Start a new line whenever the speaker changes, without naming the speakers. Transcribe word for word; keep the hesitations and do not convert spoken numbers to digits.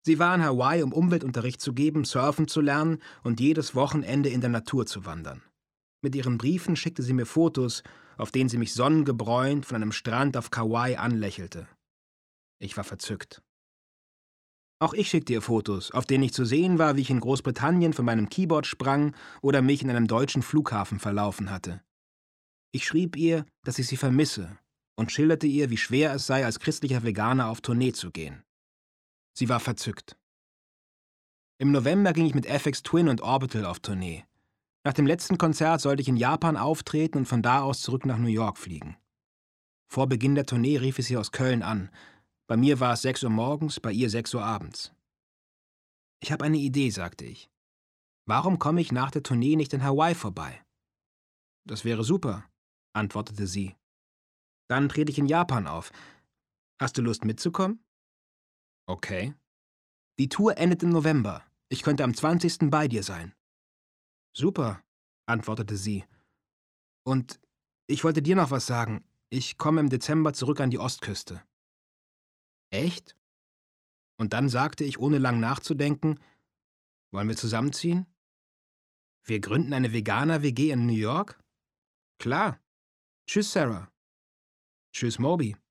Sie war in Hawaii, um Umweltunterricht zu geben, surfen zu lernen und jedes Wochenende in der Natur zu wandern. Mit ihren Briefen schickte sie mir Fotos, auf denen sie mich sonnengebräunt von einem Strand auf Kauai anlächelte. Ich war verzückt. Auch ich schickte ihr Fotos, auf denen ich zu sehen war, wie ich in Großbritannien von meinem Keyboard sprang oder mich in einem deutschen Flughafen verlaufen hatte. Ich schrieb ihr, dass ich sie vermisse und schilderte ihr, wie schwer es sei, als christlicher Veganer auf Tournee zu gehen. Sie war verzückt. Im November ging ich mit Aphex Twin und Orbital auf Tournee. Nach dem letzten Konzert sollte ich in Japan auftreten und von da aus zurück nach New York fliegen. Vor Beginn der Tournee rief ich sie aus Köln an. Bei mir war es sechs Uhr morgens, bei ihr sechs Uhr abends. »Ich habe eine Idee«, sagte ich. »Warum komme ich nach der Tournee nicht in Hawaii vorbei?« »Das wäre super«, antwortete sie. »Dann trete ich in Japan auf. Hast du Lust mitzukommen?« »Okay.« »Die Tour endet im November. Ich könnte am zwanzigsten bei dir sein.« »Super«, antwortete sie. »Und ich wollte dir noch was sagen. Ich komme im Dezember zurück an die Ostküste.« »Echt?« Und dann sagte ich, ohne lang nachzudenken, »Wollen wir zusammenziehen? Wir gründen eine Veganer-W G in New York?« »Klar. Tschüss, Sarah.« »Tschüss, Moby.«